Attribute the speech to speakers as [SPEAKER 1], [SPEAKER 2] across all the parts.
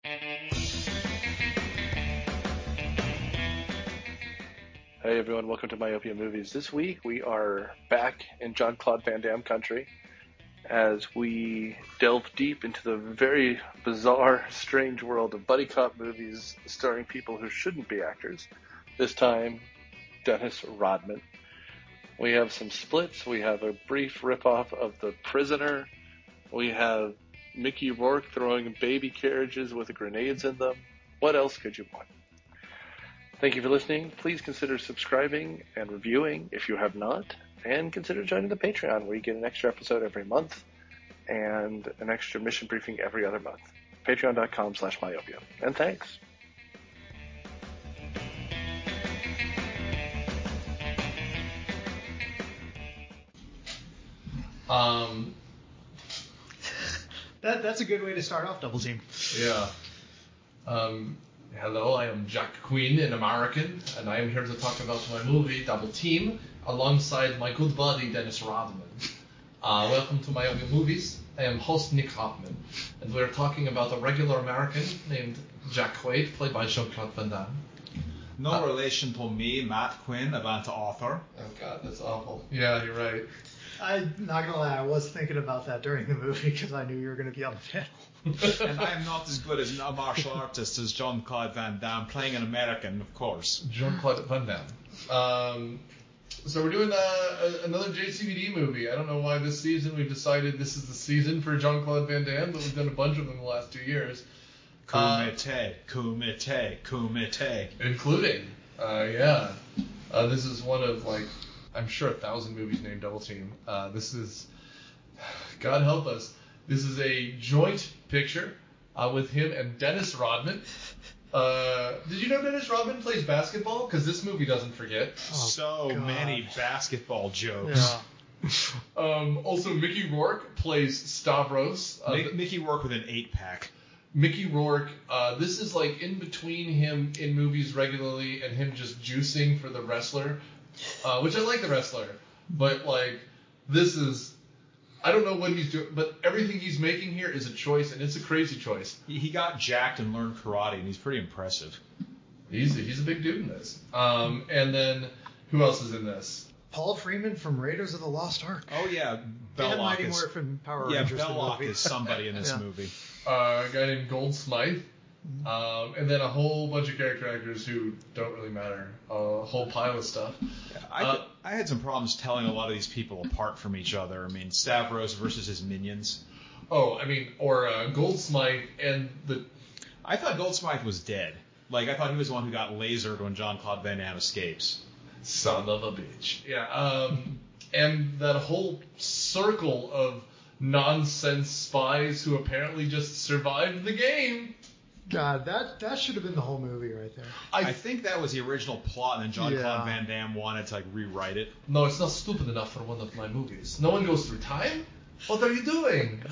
[SPEAKER 1] Hey everyone, welcome to Myopia Movies. This week we are back in Jean-Claude Van Damme country as we delve deep into the very bizarre, strange world of buddy cop movies starring people who shouldn't be actors. This time, Dennis Rodman. We have some splits, we have a brief ripoff of The Prisoner, we have Mickey Rourke throwing baby carriages with grenades in them. What else could you want? Thank you for listening. Please consider subscribing and reviewing if you have not, and consider joining the Patreon where you get an extra episode every month and an extra mission briefing every other month. Patreon.com/myopia. And thanks.
[SPEAKER 2] That's a good way to start off Double Team.
[SPEAKER 3] Yeah. Hello, I am Jack Quinn, an American, and I am here to talk about my movie, Double Team, alongside my good buddy, Dennis Rodman. Welcome to Myopia Movies. I am host Nick Hoffman, and we're talking about a regular American named Jack Quaid, played by Jean-Claude Van Damme.
[SPEAKER 4] No relation to me, Matt Quinn, event author.
[SPEAKER 3] Oh god, that's awful. Yeah, you're right.
[SPEAKER 2] I'm not gonna lie, I was thinking about that during the movie because I knew you were gonna be on the panel.
[SPEAKER 4] And I am not as good as a martial artist as Jean-Claude Van Damme, playing an American, of course.
[SPEAKER 3] Jean-Claude Van Damme. So we're doing another JCVD movie. I don't know why this season we've decided this is the season for Jean-Claude Van Damme, but we've done a bunch of them in the last 2 years.
[SPEAKER 4] Kumite.
[SPEAKER 3] Including, this is one of, I'm sure 1,000 movies named Double Team. This is, God help us, this is a joint picture with him and Dennis Rodman. Did you know Dennis Rodman plays basketball? Because this movie doesn't forget.
[SPEAKER 4] Many basketball jokes.
[SPEAKER 3] Yeah. Also, Mickey Rourke plays Stavros.
[SPEAKER 4] Mickey Rourke with an 8-pack.
[SPEAKER 3] Mickey Rourke, this is like in between him in movies regularly and him just juicing for the wrestler, which I like the wrestler, but this is, I don't know what he's doing, but everything he's making here is a choice, and it's a crazy choice.
[SPEAKER 4] He got jacked and learned karate, and he's pretty impressive.
[SPEAKER 3] He's a big dude in this. And then, who else is in this?
[SPEAKER 2] Paul Freeman from Raiders of the Lost Ark.
[SPEAKER 4] Oh, yeah.
[SPEAKER 2] Mighty Morphin Power Rangers.
[SPEAKER 4] Yeah, Belloc is somebody in this movie.
[SPEAKER 3] A guy named Gold Smythe. And then a whole bunch of character actors who don't really matter. A whole pile of stuff.
[SPEAKER 4] Yeah, I had some problems telling a lot of these people apart from each other. I mean, Stavros versus his minions.
[SPEAKER 3] Gold Smythe and the...
[SPEAKER 4] I thought Gold Smythe was dead. I thought he was the one who got lasered when Jean-Claude Van Damme escapes.
[SPEAKER 3] Son of a bitch. Yeah. And that whole circle of nonsense spies who apparently just survived the game.
[SPEAKER 2] God, that should have been the whole movie right there.
[SPEAKER 4] I think that was the original plot, and then Jean-Claude Van Damme wanted to rewrite it.
[SPEAKER 3] No, it's not stupid enough for one of my movies. No one goes through time? What are you doing?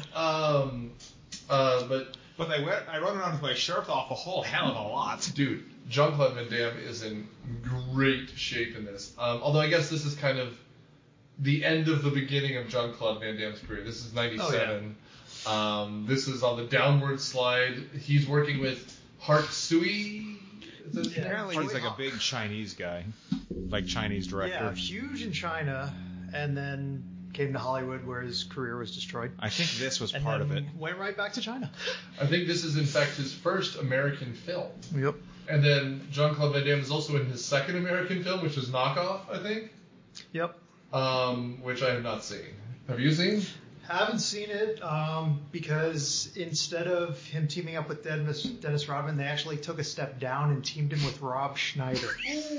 [SPEAKER 3] But
[SPEAKER 4] I run around with my shirt off a whole hell of a lot.
[SPEAKER 3] Dude, Jean-Claude Van Damme is in great shape in this. Although I guess this is kind of the end of the beginning of Jean-Claude Van Damme's career. This is 97. Oh, yeah. This is on the downward slide. He's working with Hark Sui.
[SPEAKER 4] Apparently he's a big Chinese guy. Chinese director.
[SPEAKER 2] Yeah, huge in China, and then came to Hollywood where his career was destroyed.
[SPEAKER 4] I think this was part of it.
[SPEAKER 2] Went right back to China.
[SPEAKER 3] I think this is, in fact, his first American film.
[SPEAKER 2] Yep.
[SPEAKER 3] And then Jean-Claude Van Damme is also in his second American film, which is Knockoff, I think.
[SPEAKER 2] Yep.
[SPEAKER 3] Which I have not seen. Have you seen?
[SPEAKER 2] Haven't seen it because instead of him teaming up with Dennis Rodman, they actually took a step down and teamed him with Rob Schneider.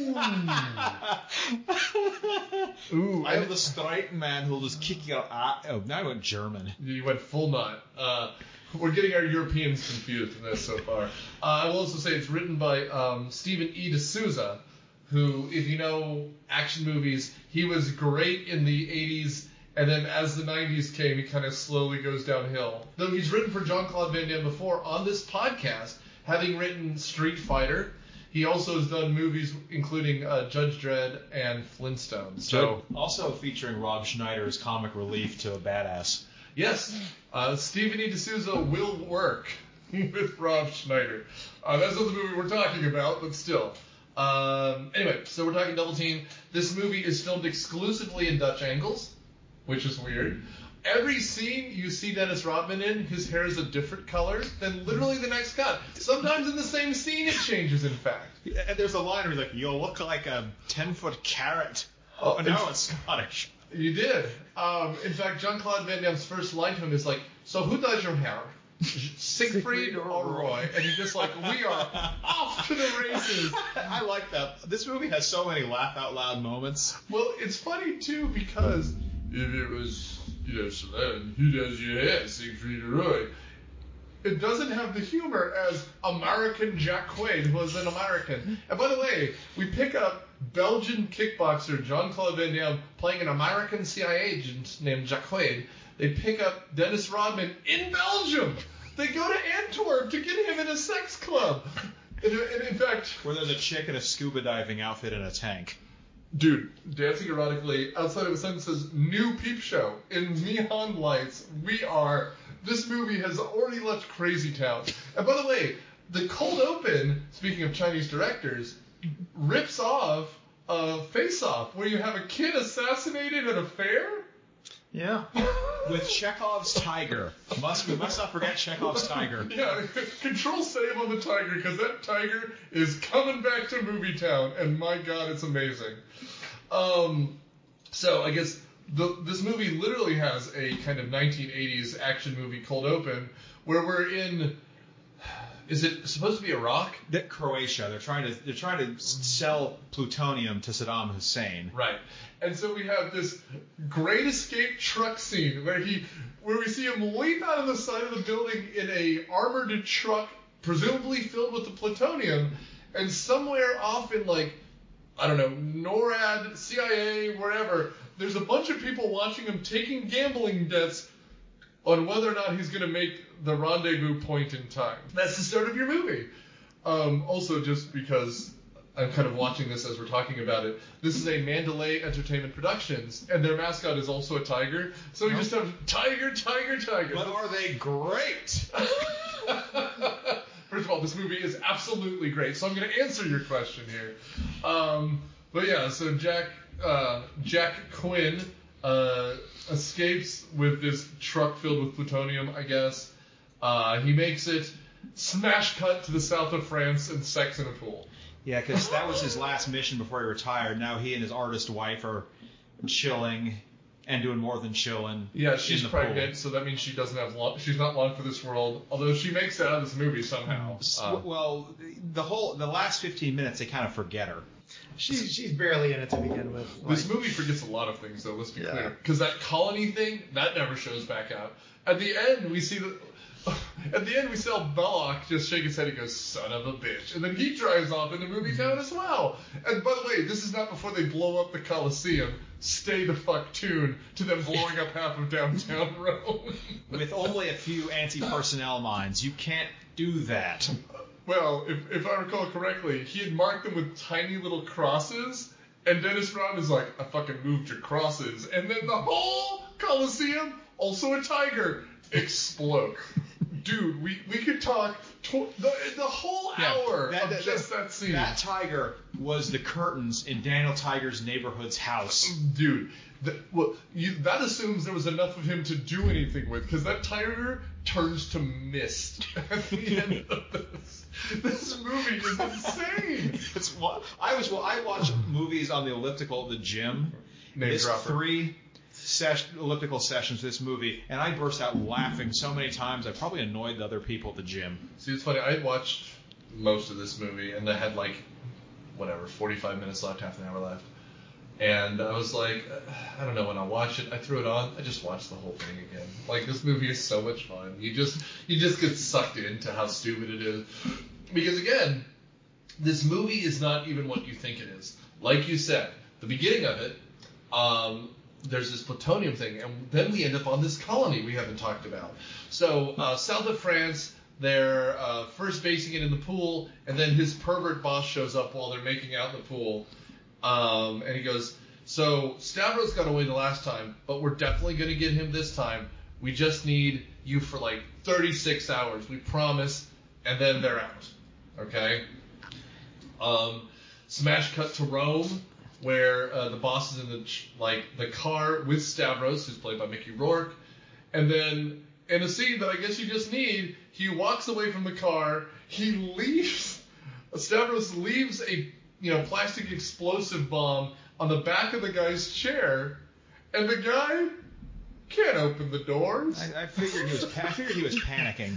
[SPEAKER 4] Ooh, I'm the straight man who'll just kick your ass. Oh, now I went German.
[SPEAKER 3] You went full nut. We're getting our Europeans confused in this so far. I will also say it's written by Stephen E. D'Souza, who, if you know action movies, he was great in the 80s, and then as the 90s came, he kind of slowly goes downhill. Though he's written for Jean-Claude Van Damme before on this podcast, having written Street Fighter. He also has done movies including Judge Dredd and Flintstones. So
[SPEAKER 4] also featuring Rob Schneider as comic relief to a badass.
[SPEAKER 3] Yes, Stephen E. D'Souza will work. with Rob Schneider. That's not the movie we're talking about, but still. Anyway, so we're talking Double Team. This movie is filmed exclusively in Dutch angles, which is weird. Every scene you see Dennis Rodman in, his hair is a different color than literally the next cut. Sometimes in the same scene it changes, in fact.
[SPEAKER 4] And there's a line where he's like, "You look like a 10-foot carrot." Oh, no, it's Scottish.
[SPEAKER 3] You did. In fact, Jean-Claude Van Damme's first line to him is like, "So who does your hair? Siegfried or Roy?" And he's just like, "We are off to the races."
[SPEAKER 4] I like that. This movie has so many laugh-out-loud moments.
[SPEAKER 3] Well, it's funny, too, because if it was, Stallone, who does your hair, Siegfried or Roy? It doesn't have the humor as American Jack Quaid was an American. And by the way, we pick up Belgian kickboxer Jean-Claude Van Damme playing an American CIA agent named Jack Quaid. They pick up Dennis Rodman in Belgium. They go to Antwerp to get him in a sex club. And in fact...
[SPEAKER 4] Where there's a chick in a scuba diving outfit in a tank.
[SPEAKER 3] Dude, dancing erotically outside of a sentence says, "New peep show." In neon lights, this movie has already left Crazy Town. And by the way, the cold open, speaking of Chinese directors, rips off Face Off, where you have a kid assassinated at a fair.
[SPEAKER 2] Yeah.
[SPEAKER 4] With Chekhov's tiger. We must not forget Chekhov's tiger.
[SPEAKER 3] Yeah, control save on the tiger, because that tiger is coming back to Movie Town, and my God, it's amazing. So I guess this movie literally has a kind of 1980s action movie cold open, where we're in... Is it supposed to be Iraq?
[SPEAKER 4] Croatia. They're trying to sell plutonium to Saddam Hussein.
[SPEAKER 3] Right. And so we have this Great Escape truck scene where we see him leap out of the side of the building in a armored truck, presumably filled with the plutonium, and somewhere off in I don't know, NORAD, CIA, wherever, there's a bunch of people watching him taking gambling bets on whether or not he's going to make the rendezvous point in time. That's the start of your movie. Also, just because I'm kind of watching this as we're talking about it, this is a Mandalay Entertainment Productions, and their mascot is also a tiger. So we just have tiger, tiger, tiger.
[SPEAKER 4] But are they great?
[SPEAKER 3] First of all, this movie is absolutely great, so I'm going to answer your question here. But yeah, so Jack Quinn escapes with this truck filled with plutonium, I guess. He makes it. Smash cut to the south of France and sex in a pool.
[SPEAKER 4] Yeah, because that was his last mission before he retired. Now he and his artist wife are chilling and doing more than chilling.
[SPEAKER 3] Yeah, she's pregnant,
[SPEAKER 4] pool.
[SPEAKER 3] So that means she doesn't have she's not long for this world. Although she makes it out of this movie somehow.
[SPEAKER 4] Well, the last 15 minutes they kind of forget her.
[SPEAKER 2] She's barely in it to begin with.
[SPEAKER 3] This movie forgets a lot of things, though. Let's be clear, because that colony thing that never shows back out. At the end, we see Belloc just shake his head and goes, "Son of a bitch," and then he drives off into Movie Town as well. And by the way, this is not before they blow up the Coliseum. Stay the fuck tuned to them blowing up half of downtown Rome.
[SPEAKER 4] With only a few anti-personnel mines, you can't do that.
[SPEAKER 3] Well, if I recall correctly, he had marked them with tiny little crosses, and Dennis Rodman is like, "I fucking moved your crosses," and then the whole Coliseum, also a tiger, explode. Dude, we could talk the whole hour of just that scene.
[SPEAKER 4] That tiger was the curtains in Daniel Tiger's neighborhood's house.
[SPEAKER 3] Dude, that assumes there was enough of him to do anything with, because that tiger turns to mist at the end of this. This movie is insane.
[SPEAKER 4] I watch movies on the elliptical at the gym.
[SPEAKER 3] Name dropper.
[SPEAKER 4] 3 elliptical sessions of this movie, and I burst out laughing so many times I probably annoyed the other people at the gym.
[SPEAKER 3] See, it's funny. I watched most of this movie, and I had 45 minutes left, half an hour left. And I was like, I don't know when I'll watch it. I threw it on. I just watched the whole thing again. This movie is so much fun. You just get sucked into how stupid it is. Because again, this movie is not even what you think it is. Like you said, the beginning of it, there's this plutonium thing, and then we end up on this colony we haven't talked about. So south of France, they're first basing it in the pool, and then his pervert boss shows up while they're making out in the pool. And he goes, "So Stavros got away the last time, but we're definitely going to get him this time. We just need you for 30 36 hours, we promise, and then they're out. Okay? Smash cut to Rome, where the boss is in the car with Stavros, who's played by Mickey Rourke, and then in a scene that I guess you just need, he walks away from the car, Stavros leaves a plastic explosive bomb on the back of the guy's chair, and the guy can't open the doors.
[SPEAKER 4] I figured he was panicking.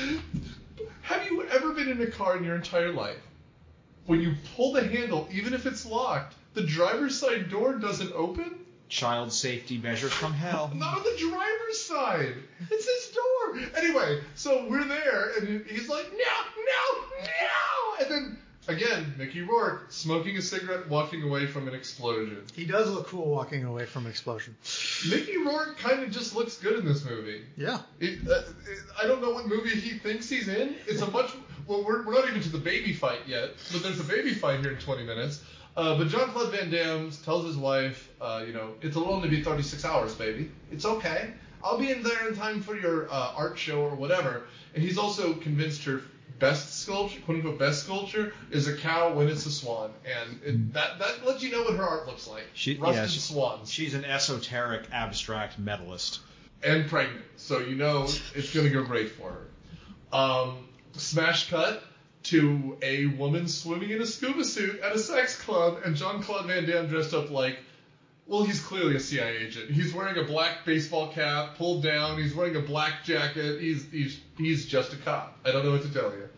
[SPEAKER 3] Have you ever been in a car in your entire life? When you pull the handle, even if it's locked, the driver's side door doesn't open?
[SPEAKER 4] Child safety measures from hell.
[SPEAKER 3] Not on the driver's side. It's his door. Anyway, so we're there, and he's like, no. And then, again, Mickey Rourke smoking a cigarette, walking away from an explosion.
[SPEAKER 2] He does look cool walking away from an explosion.
[SPEAKER 3] Mickey Rourke kind of just looks good in this movie.
[SPEAKER 2] Yeah.
[SPEAKER 3] I don't know what movie he thinks he's in. It's a much... Well, we're not even to the baby fight yet, but there's a baby fight here in 20 minutes. But Jean-Claude Van Damme tells his wife, it'll only be 36 hours, baby. It's okay. I'll be in there in time for your art show or whatever. And he's also convinced her best sculpture, quote-unquote best sculpture, is a cow when it's a swan. And that lets you know what her art looks like. Rusted swans.
[SPEAKER 4] She's an esoteric, abstract medalist.
[SPEAKER 3] And pregnant. So you know it's going to go great for her. Smash cut to a woman swimming in a scuba suit at a sex club, and Jean-Claude Van Damme dressed up like, well, he's clearly a CIA agent. He's wearing a black baseball cap, pulled down. He's wearing a black jacket. He's just a cop. I don't know what to tell you.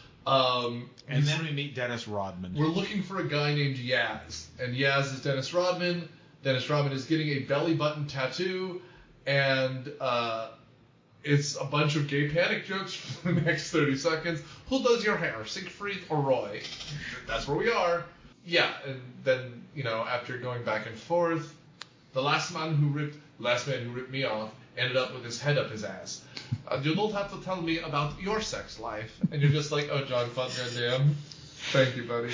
[SPEAKER 4] And then we meet Dennis Rodman.
[SPEAKER 3] We're looking for a guy named Yaz, and Yaz is Dennis Rodman. Dennis Rodman is getting a belly button tattoo, and it's a bunch of gay panic jokes for the next 30 seconds. Who does your hair, Siegfried or Roy? That's where we are. Yeah, and then, after going back and forth, the last man who ripped me off ended up with his head up his ass. You don't have to tell me about your sex life. And you're just like, oh, Jean-Claude Van Damme. Thank you, buddy.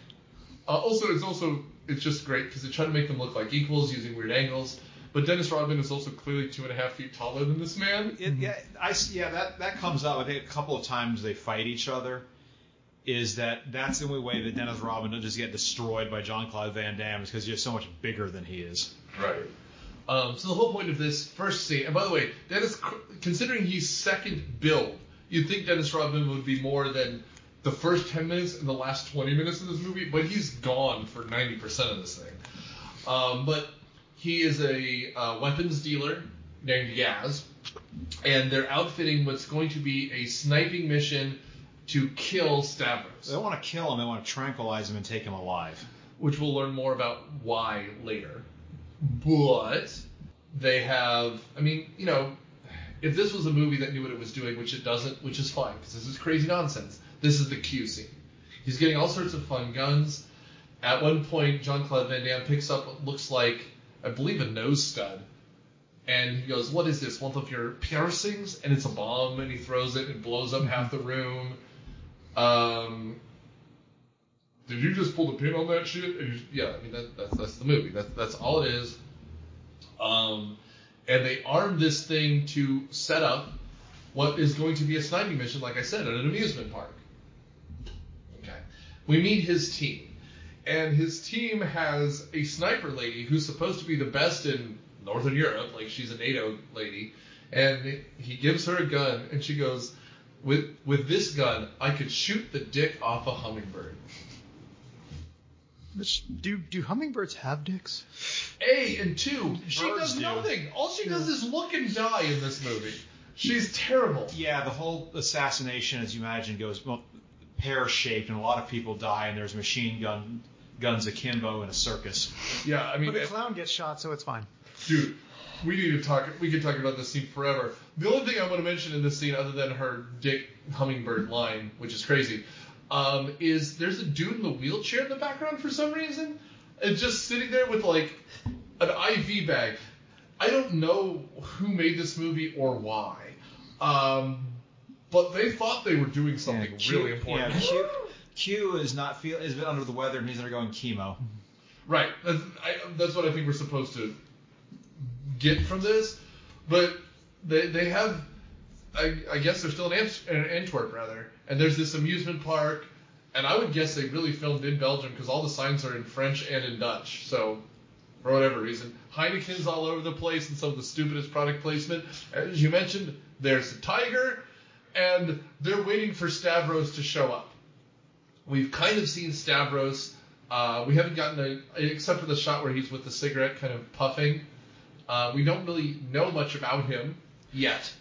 [SPEAKER 3] It's just great because they try to make them look like equals using weird angles. But Dennis Rodman is also clearly 2.5 feet taller than this man.
[SPEAKER 4] That comes up. I think a couple of times they fight each other. That's the only way that Dennis Rodman doesn't just get destroyed by Jean-Claude Van Damme is because he's so much bigger than he is.
[SPEAKER 3] Right. So the whole point of this first scene, and by the way, considering he's second build, you'd think Dennis Rodman would be more than the first 10 minutes and the last 20 minutes of this movie, but he's gone for 90% of this thing. But he is a weapons dealer named Yaz, and they're outfitting what's going to be a sniping mission to kill Stavros.
[SPEAKER 4] They don't want to kill him, they want to tranquilize him and take him alive. Which
[SPEAKER 3] we'll learn more about why later. But they have, if this was a movie that knew what it was doing, which it doesn't, which is fine, because this is crazy nonsense, this is the Q scene. He's getting all sorts of fun guns. At one point, Jean-Claude Van Damme picks up what looks like, I believe, a nose stud. And he goes, what is this, one of your piercings? And it's a bomb, and he throws it and blows up half the room. Did you just pull the pin on that shit? That's the movie. That's all it is. And they armed this thing to set up what is going to be a sniping mission, like I said, at an amusement park. Okay. We meet his team. And his team has a sniper lady who's supposed to be the best in Northern Europe, like she's a NATO lady. And he gives her a gun, and she goes, with this gun, I could shoot the dick off a hummingbird.
[SPEAKER 2] Do hummingbirds have dicks?
[SPEAKER 3] A, and two, she does nothing. All she does is look and die in this movie. She's terrible.
[SPEAKER 4] Yeah, the whole assassination, as you imagine, goes pear-shaped, and a lot of people die, and there's machine guns akimbo in a circus.
[SPEAKER 3] Yeah,
[SPEAKER 2] but the clown gets shot, so it's fine.
[SPEAKER 3] Dude, we could talk about this scene forever. The only thing I want to mention in this scene, other than her dick hummingbird line, which is crazy, is there's a dude in the wheelchair in the background for some reason, and just sitting there with like an IV bag. I don't know who made this movie or why, but they thought they were doing something really important.
[SPEAKER 4] Yeah, Q is a bit under the weather, and he's undergoing chemo.
[SPEAKER 3] Right. That's what I think we're supposed to get from this. But they have I guess they're still in Antwerp, rather. And there's this amusement park, and I would guess they really filmed in Belgium because all the signs are in French and in Dutch. So, for whatever reason, Heineken's all over the place and some of the stupidest product placement. As you mentioned, there's the tiger, and they're waiting for Stavros to show up. We've kind of seen Stavros. We haven't gotten except for the shot where he's with the cigarette kind of puffing. We don't really know much about him yet.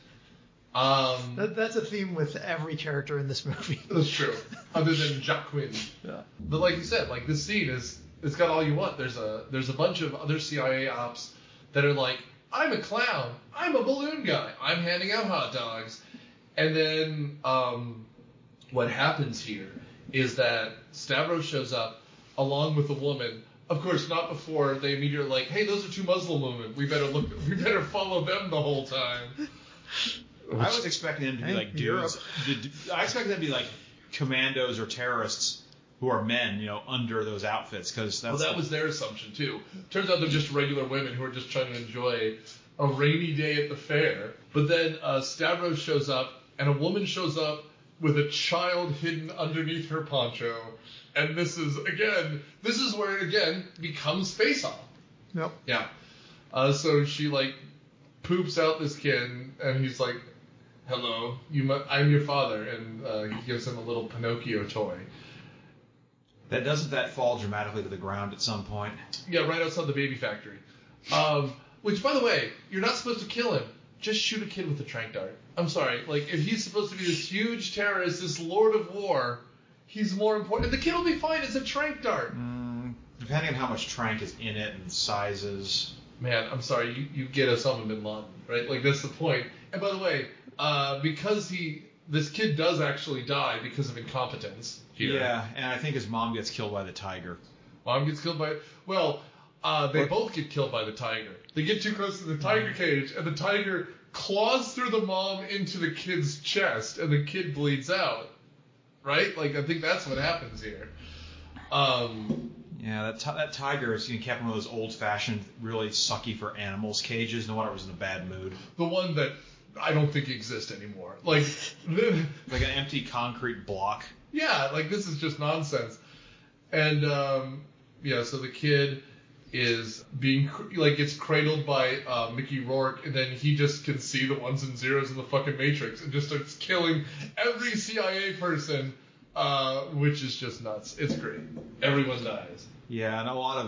[SPEAKER 2] That's a theme with every character in this movie.
[SPEAKER 3] That's true. Other than Jacqueline.
[SPEAKER 2] Yeah.
[SPEAKER 3] But like you said, like this scene it's got all you want. There's a bunch of other CIA ops that are like, I'm a clown, I'm a balloon guy, I'm handing out hot dogs. And then what happens here is that Stavros shows up along with a woman. Of course, not before they immediately are like, hey, those are two Muslim women. We better follow them the whole time.
[SPEAKER 4] I was expecting them to be like dudes. I expected them to be like commandos or terrorists who are men, under those outfits.
[SPEAKER 3] That was their assumption, too. Turns out they're just regular women who are just trying to enjoy a rainy day at the fair. But then Stavros shows up, and a woman shows up with a child hidden underneath her poncho. And this is where it, again, becomes face-off.
[SPEAKER 2] Yep.
[SPEAKER 3] Yeah. So she, poops out this kid, and he's like, hello, I'm your father. And he gives him a little Pinocchio toy.
[SPEAKER 4] Doesn't that fall dramatically to the ground at some point?
[SPEAKER 3] Yeah, right outside the baby factory. Which, by the way, you're not supposed to kill him. Just shoot a kid with a tranq dart. I'm sorry. If he's supposed to be this huge terrorist, this lord of war, he's more important. The kid will be fine. It's a tranq dart.
[SPEAKER 4] Depending on how much tranq is in it and sizes.
[SPEAKER 3] Man, I'm sorry. You get Osama bin Laden, right? That's the point. And by the way, because this kid does actually die because of incompetence here.
[SPEAKER 4] Yeah, and I think his mom gets killed by the tiger.
[SPEAKER 3] Mom gets killed by... Well, they both get killed by the tiger. They get too close to the tiger cage, and the tiger claws through the mom into the kid's chest, and the kid bleeds out. Right? I think that's what happens here.
[SPEAKER 4] Yeah, that tiger is kept in one of those old-fashioned, really sucky for animals cages. No wonder it was in a bad mood.
[SPEAKER 3] The one that I don't think exists anymore.
[SPEAKER 4] Like an empty concrete block.
[SPEAKER 3] Yeah, this is just nonsense. And, so the kid is being, gets cradled by Mickey Rourke, and then he just can see the ones and zeros in the fucking Matrix and just starts killing every CIA person, which is just nuts. It's great. Everyone dies.
[SPEAKER 4] Yeah, and a lot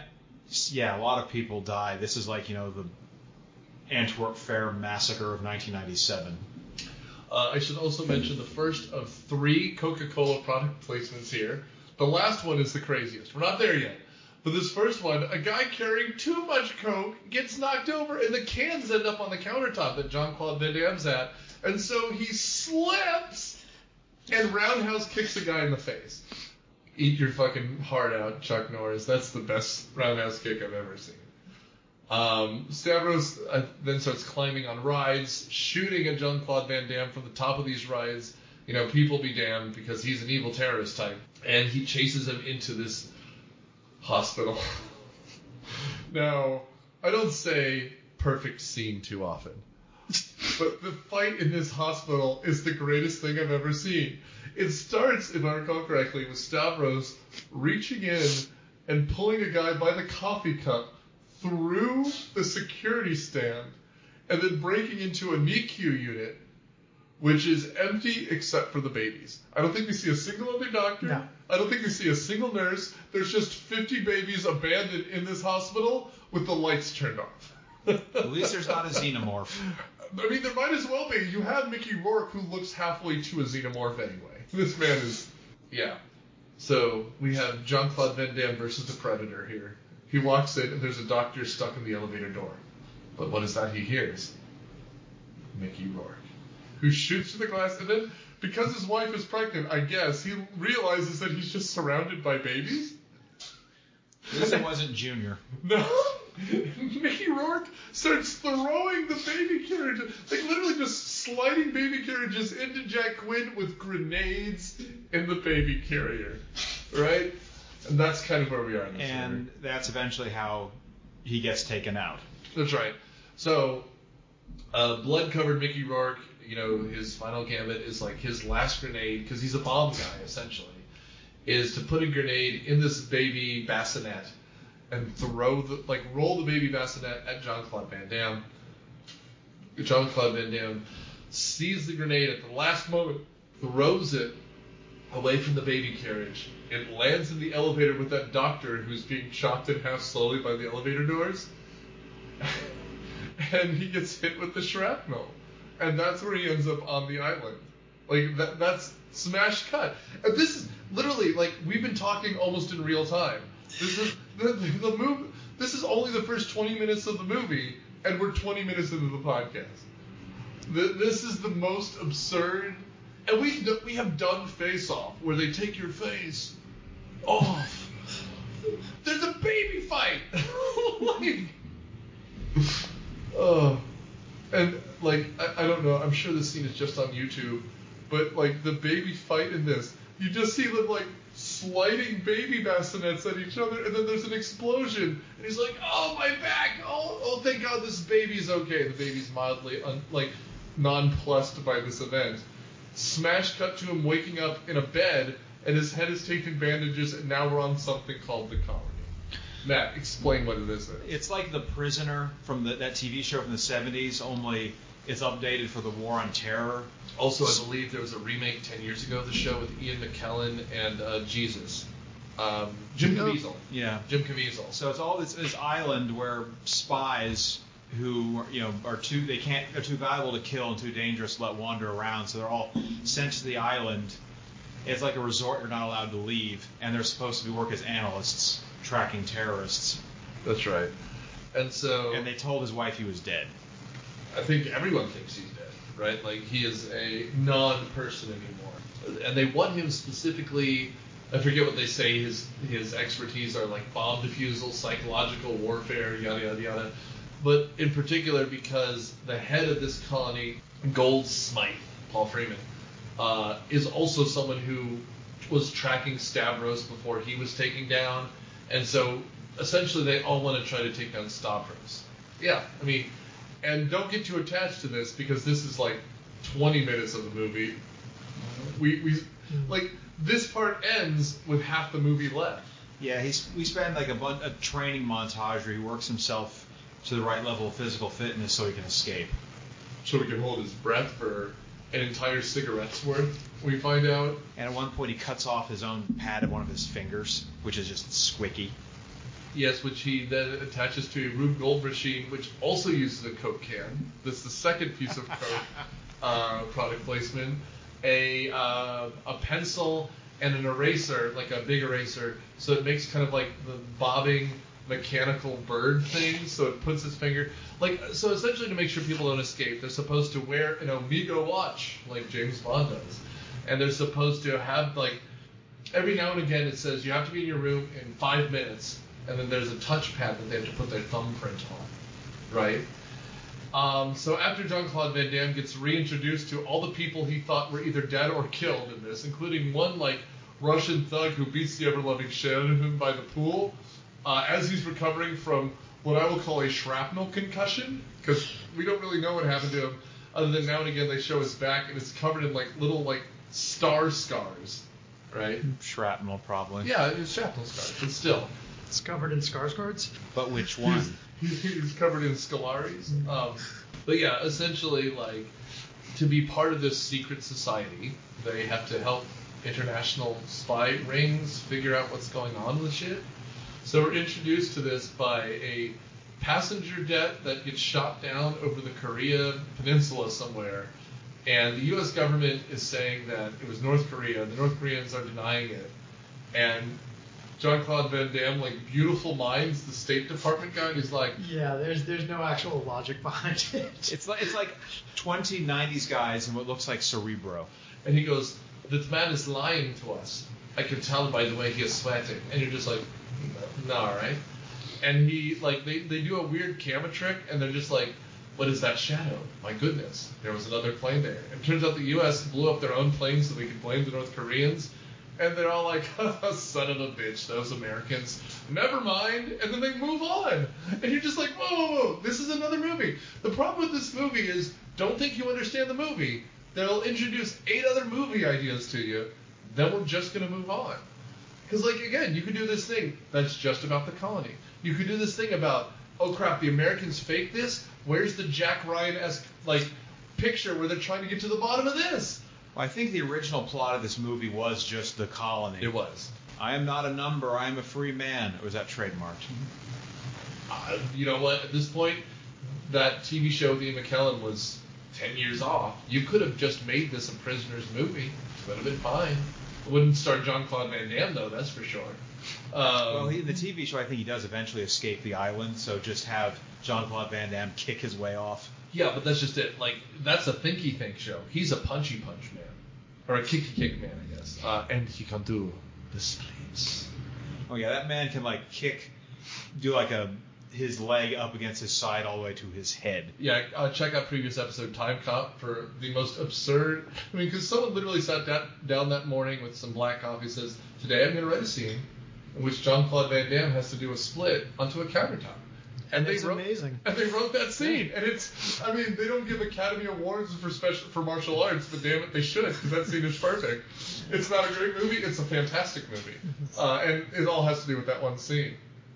[SPEAKER 4] of people die. This is the Antwerp Fair massacre of 1997.
[SPEAKER 3] I should also mention the first of 3 Coca-Cola product placements here. The last one is the craziest. We're not there yet. But this first one, a guy carrying too much Coke gets knocked over, and the cans end up on the countertop that Jean-Claude Van Damme's at. And so he slips and roundhouse kicks a guy in the face. Eat your fucking heart out, Chuck Norris. That's the best roundhouse kick I've ever seen. Stavros then starts climbing on rides, shooting at Jean-Claude Van Damme from the top of these rides. People be damned, because he's an evil terrorist type. And he chases him into this hospital. Now, I don't say perfect scene too often, but the fight in this hospital is the greatest thing I've ever seen. It starts, if I recall correctly, with Stavros reaching in and pulling a guy by the coffee cup through the security stand and then breaking into a NICU unit, which is empty except for the babies. I don't think we see a single other doctor.
[SPEAKER 2] No.
[SPEAKER 3] I don't think we see a single nurse. There's just 50 babies abandoned in this hospital with the lights turned off.
[SPEAKER 4] At least there's not a xenomorph.
[SPEAKER 3] I mean, there might as well be. You have Mickey Rourke, who looks halfway to a xenomorph anyway. This man is... Yeah. So, we have Jean-Claude Van Damme versus the Predator here. He walks in, and there's a doctor stuck in the elevator door. But what is that he hears? Mickey Rourke, who shoots through the glass, and then, because his wife is pregnant, I guess, he realizes that he's just surrounded by babies.
[SPEAKER 4] At least it wasn't Junior.
[SPEAKER 3] No. Mickey Rourke starts throwing the baby carriages, literally just sliding baby carriages into Jack Quinn with grenades in the baby carrier. Right? And that's kind of where we are in this
[SPEAKER 4] And
[SPEAKER 3] movie.
[SPEAKER 4] that's eventually how he gets taken out.
[SPEAKER 3] That's right. So, blood-covered Mickey Rourke, his final gambit is like his last grenade, because he's a bomb guy essentially, is to put a grenade in this baby bassinet and roll the baby bassinet at Jean-Claude Van Damme. Jean-Claude Van Damme sees the grenade at the last moment, throws it away from the baby carriage. It lands in the elevator with that doctor who's being chopped in half slowly by the elevator doors. And he gets hit with the shrapnel. And that's where he ends up on the island. Like, that's smash cut. And this is literally, like, we've been talking almost in real time. This is the movie. This is only the first 20 minutes of the movie, and we're 20 minutes into the podcast. This is the most absurd. And we have done Face Off, where they take your face off. There's a baby fight. And like I don't know. I'm sure this scene is just on YouTube, but like the baby fight in this, you just see them like sliding baby bassinets at each other, and then there's an explosion, and he's like, "Oh, my back! Oh, thank God, this baby's okay." The baby's mildly nonplussed by this event. Smash cut to him waking up in a bed, and his head is taped in bandages, and now we're on something called The Colony. Matt, explain what it is.
[SPEAKER 4] It's like The Prisoner from that TV show from the 70s, only it's updated for the War on Terror.
[SPEAKER 3] Also, I believe there was a remake 10 years ago of the show with Ian McKellen and Jesus. Jim Caviezel.
[SPEAKER 4] Yeah.
[SPEAKER 3] Jim Caviezel.
[SPEAKER 4] So it's all this island where spies who are too valuable to kill and too dangerous to let wander around, so they're all sent to the island. It's like a resort you're not allowed to leave, and they're supposed to work as analysts tracking terrorists.
[SPEAKER 3] That's right. And
[SPEAKER 4] they told his wife he was dead.
[SPEAKER 3] I think everyone thinks he's dead, right? Like, he is a non-person anymore. And they want him specifically, I forget what they say, his expertise are like bomb defusal, psychological warfare, yada, yada, yada. But in particular because the head of this colony, Gold Smythe, Paul Freeman, is also someone who was tracking Stavros before he was taken down. And so essentially they all want to try to take down Stavros. Yeah, I mean, and don't get too attached to this because this is like 20 minutes of the movie. We like, this part ends with half the movie left.
[SPEAKER 4] Yeah, we spend like a training montage where he works himself to the right level of physical fitness so he can escape.
[SPEAKER 3] So he can hold his breath for an entire cigarette's worth, we find out.
[SPEAKER 4] And at one point he cuts off his own pad of one of his fingers, which is just squicky.
[SPEAKER 3] Yes, which he then attaches to a Rube Gold machine, which also uses a Coke can. This is the second piece of Coke product placement. A pencil and an eraser, like a big eraser, so it makes kind of like the bobbing mechanical bird thing, so it puts his finger, like, so essentially to make sure people don't escape, they're supposed to wear an Omega watch like James Bond does, and they're supposed to have, like, every now and again it says you have to be in your room in 5 minutes, and then there's a touchpad that they have to put their thumbprint on, right? So after Jean-Claude Van Damme gets reintroduced to all the people he thought were either dead or killed in this, including one, like, Russian thug who beats the ever-loving shit out of him by the pool, as he's recovering from what I will call a shrapnel concussion, because we don't really know what happened to him, other than now and again they show his back and it's covered in like little like star scars, right?
[SPEAKER 4] Shrapnel, probably.
[SPEAKER 3] Yeah, it's shrapnel scars, but still.
[SPEAKER 2] It's covered in Skarsgårds?
[SPEAKER 4] But which one?
[SPEAKER 3] He's covered in scalaries. But yeah, essentially, like, to be part of this secret society, they have to help international spy rings figure out what's going on with shit. So we're introduced to this by a passenger jet that gets shot down over the Korea Peninsula somewhere, and the U.S. government is saying that it was North Korea. The North Koreans are denying it, and Jean-Claude Van Damme, like, beautiful minds, the State Department guy, he's like,
[SPEAKER 2] yeah, there's no actual logic behind it.
[SPEAKER 4] It's like 20 90s guys in what looks like Cerebro.
[SPEAKER 3] And he goes, "This man is lying to us. I can tell by the way he is sweating." And you're just like, no, right? And he, like, they do a weird camera trick, and they're just like, "What is that shadow? My goodness, there was another plane there." And it turns out the U.S. blew up their own plane so they could blame the North Koreans. And they're all like, "Son of a bitch, those Americans. Never mind." And then they move on. And you're just like, whoa, this is another movie. The problem with this movie is don't think you understand the movie. They'll introduce 8 other movie ideas to you. Then we're just going to move on. Because, like, again, you could do this thing that's just about the colony. You could do this thing about, oh crap, the Americans faked this? Where's the Jack Ryan-esque, like, picture where they're trying to get to the bottom of this?
[SPEAKER 4] Well, I think the original plot of this movie was just the colony.
[SPEAKER 3] It was.
[SPEAKER 4] I am not a number, I am a free man. Or was that trademarked?
[SPEAKER 3] You know what? At this point, that TV show with Ian McKellen was 10 years off. You could have just made this a Prisoners movie. It would have been fine. It wouldn't star Jean-Claude Van Damme, though, that's for sure.
[SPEAKER 4] Well, in the TV show, I think he does eventually escape the island, so just have Jean-Claude Van Damme kick his way off.
[SPEAKER 3] Yeah, but that's just it. Like, that's a thinky think show. He's a punchy punch man. Or a kicky kick man, I guess. And he can do the splits.
[SPEAKER 4] Oh, yeah, that man can, like, do like his leg up against his side all the way to his head.
[SPEAKER 3] Yeah, check out previous episode Time Cop for the most absurd. I mean, because someone literally sat down that morning with some black coffee, says, today I'm going to write a scene in which Jean-Claude Van Damme has to do a split onto a countertop. And
[SPEAKER 2] it's amazing.
[SPEAKER 3] And they wrote that scene. And it's, I mean, they don't give Academy Awards for martial arts, but damn it, they should, because that scene is perfect. It's not a great movie, it's a fantastic movie. And it all has to do with that one scene.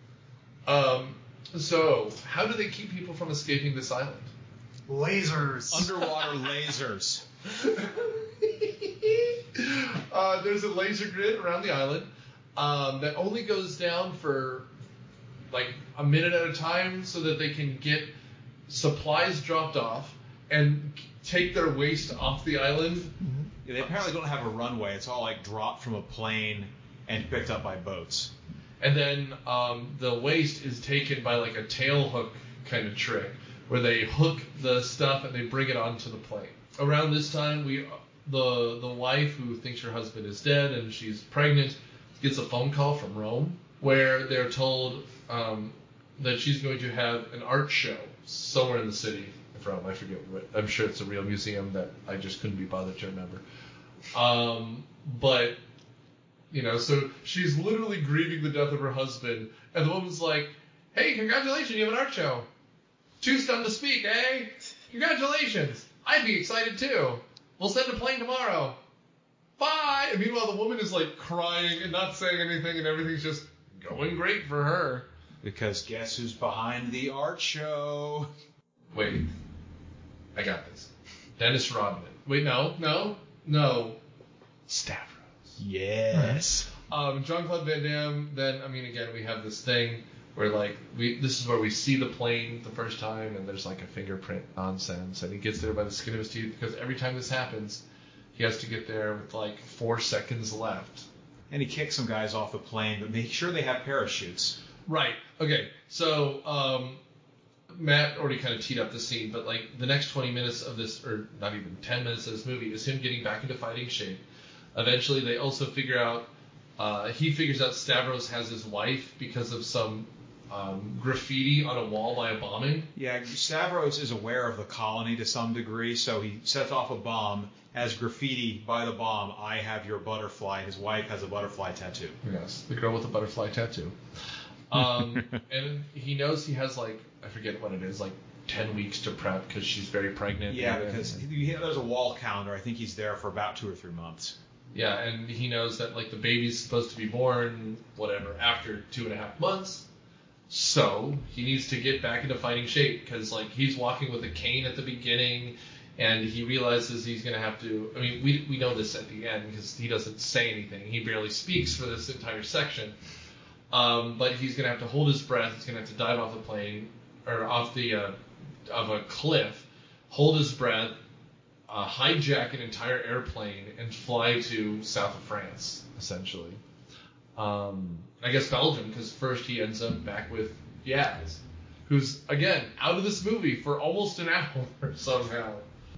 [SPEAKER 3] So, how do they keep people from escaping this island?
[SPEAKER 2] Lasers.
[SPEAKER 4] Underwater lasers.
[SPEAKER 3] There's a laser grid around the island that only goes down for like a minute at a time so that they can get supplies dropped off and take their waste off the island.
[SPEAKER 4] Mm-hmm. Yeah, they apparently don't have a runway. It's all like dropped from a plane and picked up by boats.
[SPEAKER 3] And then the waste is taken by like a tail hook kind of trick where they hook the stuff and they bring it onto the plane. Around this time, the wife who thinks her husband is dead and she's pregnant gets a phone call from Rome where they're told that she's going to have an art show somewhere in the city of Rome. I forget what. I'm sure it's a real museum that I just couldn't be bothered to remember. But, you know, so she's literally grieving the death of her husband, and the woman's like, hey, congratulations, you have an art show. Too stunned to speak, eh? Congratulations. I'd be excited too. We'll send a plane tomorrow. Bye. And meanwhile, the woman is like crying and not saying anything, and everything's just going great for her.
[SPEAKER 4] Because guess who's behind the art show?
[SPEAKER 3] Wait. I got this. Dennis Rodman. Wait, no. Stavros.
[SPEAKER 4] Yes.
[SPEAKER 3] Jean-Claude Van Damme, then, I mean, again, we have this thing where, like, this is where we see the plane the first time, and there's, like, a fingerprint nonsense, and he gets there by the skin of his teeth, because every time this happens, he has to get there with, like, 4 seconds left.
[SPEAKER 4] And he kicks some guys off the plane, but make sure they have parachutes.
[SPEAKER 3] Right. Okay. So, Matt already kind of teed up the scene, but, like, the next 20 minutes of this, or not even 10 minutes of this movie, is him getting back into fighting shape. Eventually, they also figure out, he figures out Stavros has his wife because of some graffiti on a wall by a bombing.
[SPEAKER 4] Yeah, Stavros is aware of the colony to some degree, so he sets off a bomb, has graffiti by the bomb, I have your butterfly. His wife has a butterfly tattoo.
[SPEAKER 3] Yes, the girl with the butterfly tattoo. And he knows he has, like, I forget what it is, like 10 weeks to prep because she's very pregnant.
[SPEAKER 4] Yeah, because there's a wall calendar. I think he's there for about 2 or 3 months.
[SPEAKER 3] Yeah, and he knows that, like, the baby's supposed to be born, whatever, after 2.5 months. So he needs to get back into fighting shape because, like, he's walking with a cane at the beginning, and he realizes he's going to have to. I mean, we know this at the end because he doesn't say anything. He barely speaks for this entire section. But he's going to have to hold his breath. He's going to have to dive off the plane or off the of a cliff, hold his breath, hijack an entire airplane, and fly to south of France, essentially. I guess Belgium, because first he ends up back with Yaz, who's, again, out of this movie for almost an hour somehow.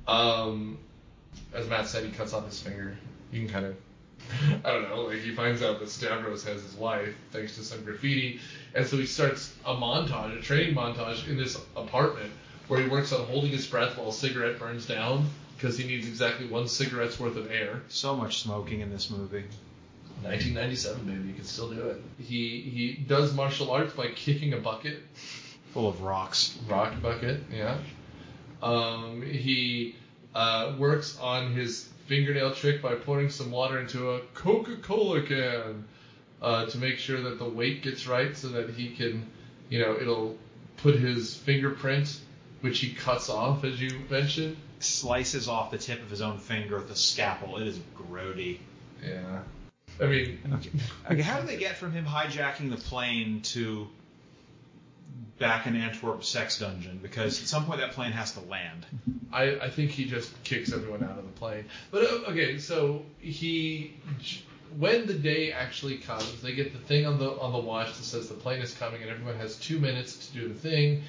[SPEAKER 3] As Matt said, he cuts off his finger. You can kind of, I don't know, like, he finds out that Stavros has his wife thanks to some graffiti, and so he starts a training montage in this apartment where he works on holding his breath while a cigarette burns down, because he needs exactly 1 cigarette's worth of air.
[SPEAKER 4] So much smoking in this movie.
[SPEAKER 3] 1997, baby, you can still do it. He does martial arts by kicking a bucket.
[SPEAKER 4] Full of rocks.
[SPEAKER 3] Rock bucket, yeah. He works on his fingernail trick by pouring some water into a Coca-Cola can to make sure that the weight gets right so that he can, it'll put his fingerprint, which he cuts off, as you mentioned.
[SPEAKER 4] Slices off the tip of his own finger with a scalpel. It is grody.
[SPEAKER 3] Yeah. I mean...
[SPEAKER 4] Okay, how do they get from him hijacking the plane to back in Antwerp sex dungeon? Because at some point that plane has to land.
[SPEAKER 3] I think he just kicks everyone out of the plane. But, okay, so when the day actually comes, they get the thing on the watch that says the plane is coming and everyone has 2 minutes to do the thing.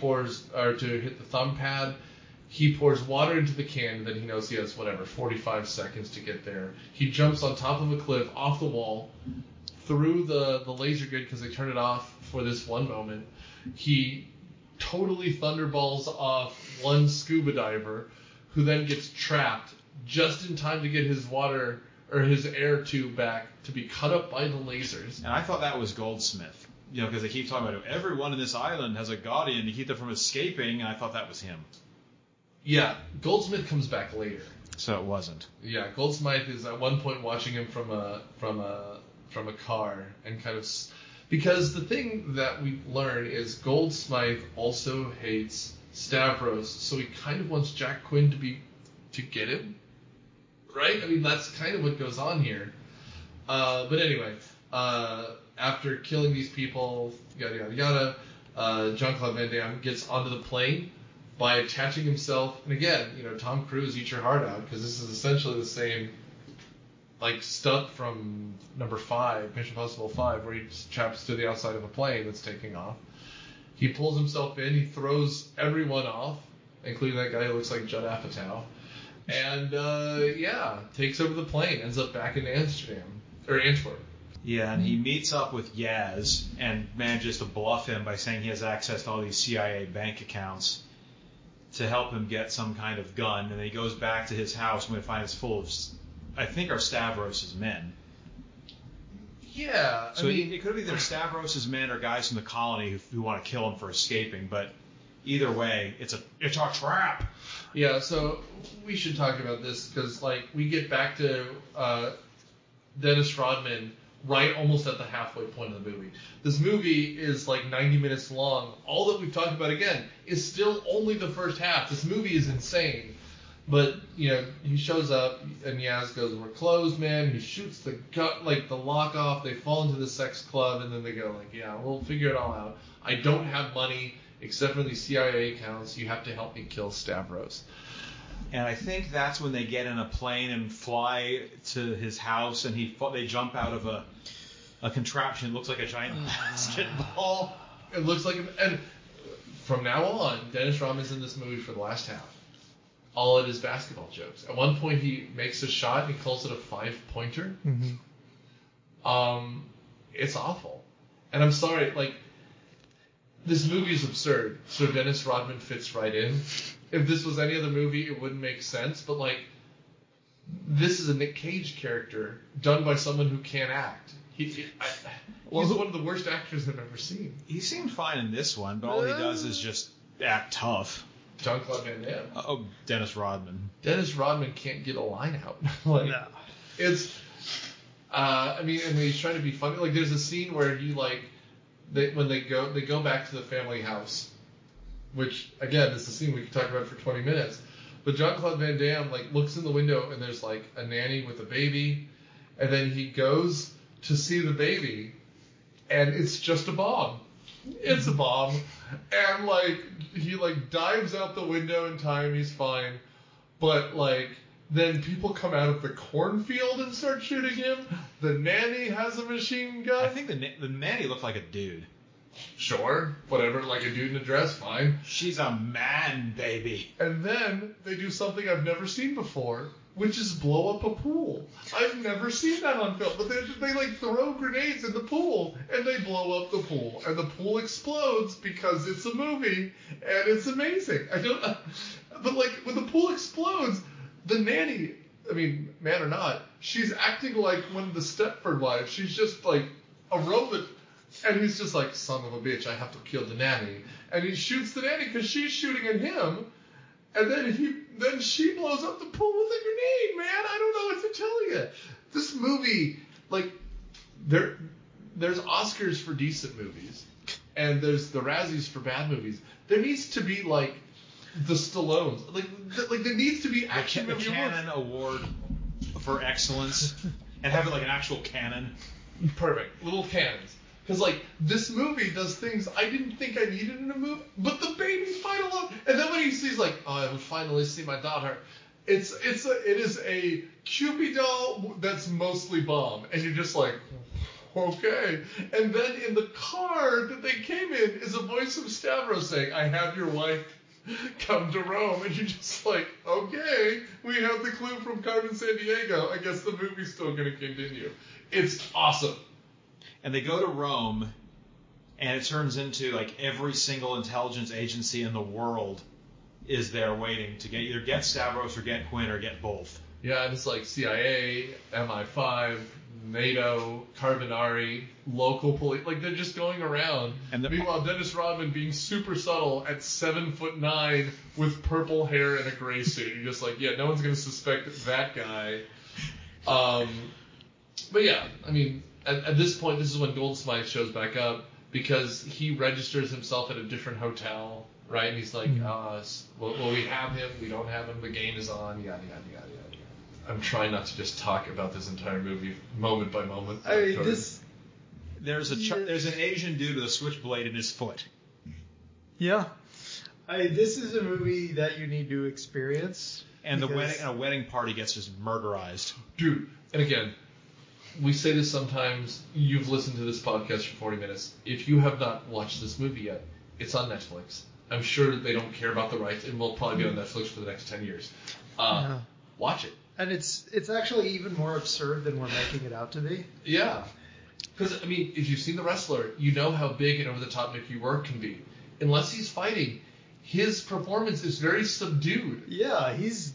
[SPEAKER 3] To hit the thumb pad. He pours water into the can, and then he knows he has, 45 seconds to get there. He jumps on top of a cliff, off the wall, through the laser grid because they turn it off for this one moment. He totally thunderballs off one scuba diver, who then gets trapped just in time to get his water or his air tube back to be cut up by the lasers.
[SPEAKER 4] And I thought that was Goldsmith. Because they keep talking about everyone in this island has a guardian to keep them from escaping, and I thought that was him.
[SPEAKER 3] Yeah, Goldsmith comes back later.
[SPEAKER 4] So it wasn't.
[SPEAKER 3] Yeah, Goldsmith is at one point watching him from a car and kind of because the thing that we learn is Goldsmith also hates Stavros, so he kind of wants Jack Quinn to get him, right? I mean, that's kind of what goes on here. But anyway, after killing these people, yada yada yada, Jean-Claude Van Damme gets onto the plane by attaching himself, and again, Tom Cruise, eat your heart out, because this is essentially the same, stunt from number 5, Mission Impossible 5, where he straps to the outside of a plane that's taking off. He pulls himself in, he throws everyone off, including that guy who looks like Judd Apatow, and, takes over the plane, ends up back in Antwerp.
[SPEAKER 4] Yeah, and he meets up with Yaz and manages to bluff him by saying he has access to all these CIA bank accounts to help him get some kind of gun, and then he goes back to his house and we find it's full of, I think, are Stavros' men.
[SPEAKER 3] Yeah.
[SPEAKER 4] So it could be either Stavros' men or guys from the colony who want to kill him for escaping, but either way, it's a trap.
[SPEAKER 3] Yeah, so we should talk about this because, we get back to Dennis Rodman right almost at the halfway point of the movie. This movie is 90 minutes long. All that we've talked about, again, is still only the first half. This movie is insane. But, he shows up, and Yaz goes, "We're closed, man." He shoots the lock off. They fall into the sex club, and then they go, "Yeah, we'll figure it all out. I don't have money except for these CIA accounts. You have to help me kill Stavros."
[SPEAKER 4] And I think that's when they get in a plane and fly to his house, and they jump out of a contraption. It looks like a giant basketball.
[SPEAKER 3] It looks like, and from now on, Dennis Rodman's in this movie for the last half. All it is basketball jokes. At one point, he makes a shot and he calls it a 5-pointer.
[SPEAKER 2] Mm-hmm.
[SPEAKER 3] It's awful, and I'm sorry. This movie is absurd. So Dennis Rodman fits right in. If this was any other movie, it wouldn't make sense. But this is a Nick Cage character done by someone who can't act. He's one of the worst actors I've ever seen.
[SPEAKER 4] He seemed fine in this one, but all he does is just act tough.
[SPEAKER 3] Jean-Claude Van Damme.
[SPEAKER 4] Dennis Rodman.
[SPEAKER 3] Dennis Rodman can't get a line out. No. It's. And he's trying to be funny. There's a scene where when they go back to the family house. Which, again, is the scene we could talk about for 20 minutes. But Jean-Claude Van Damme, looks in the window and there's, a nanny with a baby. And then he goes to see the baby. And it's just a bomb. It's a bomb. And, he, dives out the window in time. He's fine. But, then people come out of the cornfield and start shooting him. The nanny has a machine gun.
[SPEAKER 4] I think the nanny looked like a dude.
[SPEAKER 3] Sure, whatever, a dude in a dress, fine.
[SPEAKER 4] She's a man, baby.
[SPEAKER 3] And then they do something I've never seen before, which is blow up a pool. I've never seen that on film, but they throw grenades in the pool, and they blow up the pool, and the pool explodes because it's a movie, and it's amazing. But when the pool explodes, the nanny, man or not, she's acting like one of the Stepford wives. She's just a robot. And he's just son of a bitch, I have to kill the nanny. And he shoots the nanny because she's shooting at him. And then she blows up the pool with a grenade, man. I don't know what to tell you. This movie, like, there's Oscars for decent movies, and there's the Razzies for bad movies. There needs to be, like, the Stallones. Like there needs to be action movie
[SPEAKER 4] the Cannon Award for excellence, and have it like an actual cannon.
[SPEAKER 3] Perfect. Little cannons. Because, like, this movie does things I didn't think I needed in a movie, but the baby fight alone. And then when he sees, like, oh, I would finally see my daughter, it is a Cupid doll that's mostly bomb. And you're just like, okay. And then in the car that they came in is a voice of Stavros saying, I have your wife come to Rome. And you're just like, okay, we have the clue from Carmen Sandiego. I guess the movie's still going to continue. It's awesome.
[SPEAKER 4] And they go to Rome, and it turns into, like, every single intelligence agency in the world is there waiting to either get Stavros or get Quinn or get both.
[SPEAKER 3] Yeah, and it's like CIA, MI5, NATO, Carbonari, local police. Like, they're just going around. And meanwhile, Dennis Rodman being super subtle at 7'9" with purple hair and a gray suit. You're just like, yeah, no one's going to suspect that guy. But yeah, I mean, at this point, this is when Goldsmith shows back up because he registers himself at a different hotel, right? And he's like, well, we have him, we don't have him, the game is on, yada, yada, yada, yada. I'm trying not to just talk about this entire movie moment by moment.
[SPEAKER 2] I mean,
[SPEAKER 4] there's an Asian dude with a switchblade in his foot.
[SPEAKER 2] Yeah. This is a movie that you need to experience.
[SPEAKER 4] And a wedding party gets just murderized.
[SPEAKER 3] Dude, and again, we say this sometimes. You've listened to this podcast for 40 minutes. If you have not watched this movie yet, it's on Netflix. I'm sure they don't care about the rights, and will probably be on Netflix for the next 10 years. Watch it.
[SPEAKER 2] And it's actually even more absurd than we're making it out to be.
[SPEAKER 3] Yeah. Because, I mean, if you've seen The Wrestler, you know how big and over-the-top Mickey Rourke can be. Unless he's fighting, his performance is very subdued.
[SPEAKER 2] Yeah, he's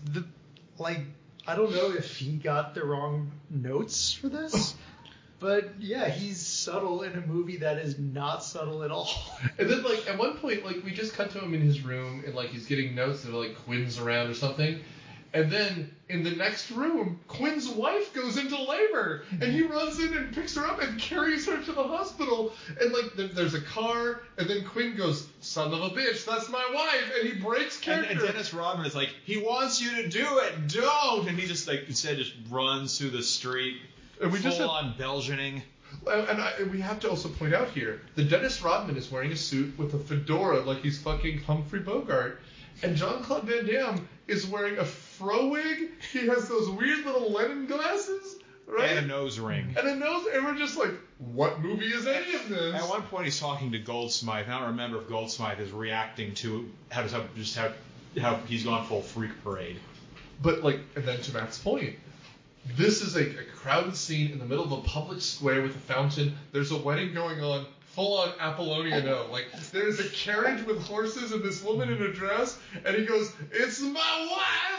[SPEAKER 2] I don't know if he got the wrong notes for this, but yeah, he's subtle in a movie that is not subtle at all.
[SPEAKER 3] And then, like, at one point, like, we just cut to him in his room, and, like, he's getting notes that are, like, Quinn's around or something. And then, in the next room, Quinn's wife goes into labor, and he runs in and picks her up and carries her to the hospital. And, like, there's a car, and then Quinn goes, son of a bitch, that's my wife, and he breaks character.
[SPEAKER 4] And Dennis Rodman is like, he wants you to do it, don't! And he just, like, instead just runs through the street, and we full-on Belgianing.
[SPEAKER 3] And we have to also point out here that Dennis Rodman is wearing a suit with a fedora like he's fucking Humphrey Bogart, and Jean-Claude Van Damme is wearing a fro wig. He has those weird little Lennon glasses, right?
[SPEAKER 4] And a nose ring.
[SPEAKER 3] And we're just like, what movie is any of this?
[SPEAKER 4] At one point he's talking to Goldsmith. I don't remember if Goldsmith is reacting to how he's gone full freak parade.
[SPEAKER 3] But, like, and then to Matt's point, this is a crowded scene in the middle of a public square with a fountain. There's a wedding going on. Full-on Apollonia, no. Like, there's a carriage with horses and this woman in a dress, and he goes, it's my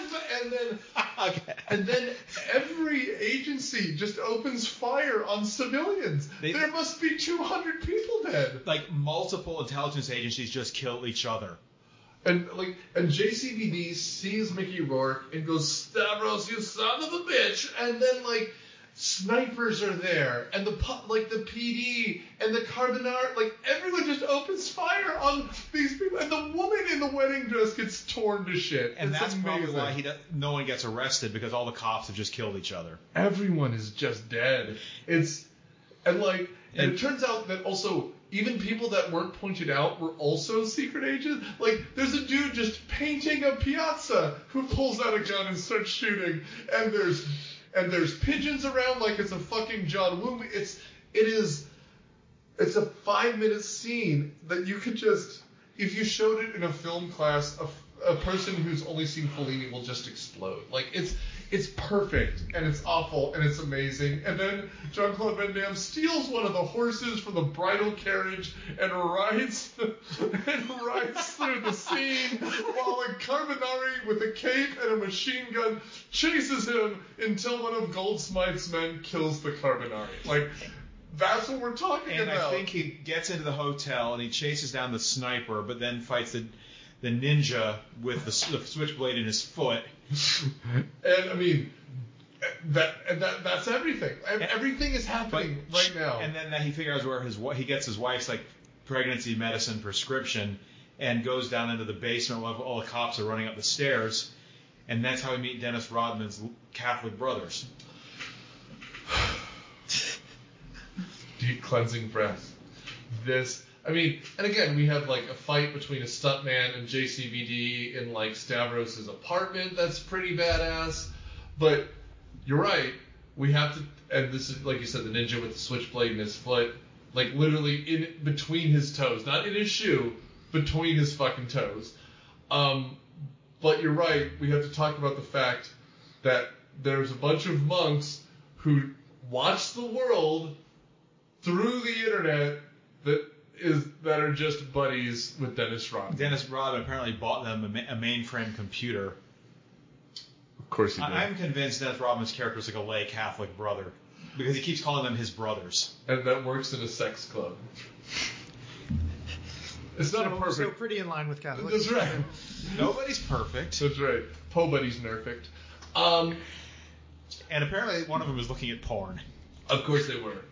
[SPEAKER 3] wife! And then every agency just opens fire on civilians. There must be 200 people dead.
[SPEAKER 4] Like, multiple intelligence agencies just kill each other.
[SPEAKER 3] And JCVD sees Mickey Rourke and goes, Stavros, you son of a bitch! And then, like, snipers are there, and the PD and the Carbonari, like, everyone just opens fire on these people, and the woman in the wedding dress gets torn to shit.
[SPEAKER 4] And that's probably why no one gets arrested, because all the cops have just killed each other.
[SPEAKER 3] Everyone is just dead. And it turns out that also even people that weren't pointed out were also secret agents. Like, there's a dude just painting a piazza who pulls out a gun and starts shooting, and there's pigeons around like it's a fucking John Woo. It's a 5-minute scene that you could just, if you showed it in a film class, a person who's only seen Fellini will just explode. Like, it's perfect, and it's awful, and it's amazing. And then Jean-Claude Van Damme steals one of the horses from the bridal carriage and rides through the scene while a Carbonari with a cape and a machine gun chases him until one of Goldsmith's men kills the Carbonari. Like, that's what we're talking about.
[SPEAKER 4] And I think he gets into the hotel and he chases down the sniper, but then fights the the ninja with the switchblade in his foot.
[SPEAKER 3] And I mean, that's everything. Everything is happening right now.
[SPEAKER 4] And then he figures out where he gets his wife's like pregnancy medicine prescription, and goes down into the basement while all the cops are running up the stairs, and that's how we meet Dennis Rodman's Catholic brothers.
[SPEAKER 3] Deep cleansing breath. I mean, and again, we have like a fight between a stuntman and JCVD in like Stavros' apartment. That's pretty badass. But you're right. We have to, and this is like you said, the ninja with the switchblade in his foot, like literally in between his toes, not in his shoe, between his fucking toes. But you're right. We have to talk about the fact that there's a bunch of monks who watch the world through the internet that are just buddies with Dennis Rodman.
[SPEAKER 4] Dennis Rodman apparently bought them a mainframe computer.
[SPEAKER 3] Of course he did.
[SPEAKER 4] I'm convinced Dennis Rodman's character is like a lay Catholic brother, because he keeps calling them his brothers.
[SPEAKER 3] And that works in a sex club. It's not a perfect.
[SPEAKER 2] So pretty in line with Catholics.
[SPEAKER 3] That's right.
[SPEAKER 4] Nobody's perfect.
[SPEAKER 3] That's right. Po Buddy's nerfect.
[SPEAKER 4] And apparently one of them is looking at porn.
[SPEAKER 3] Of course they were.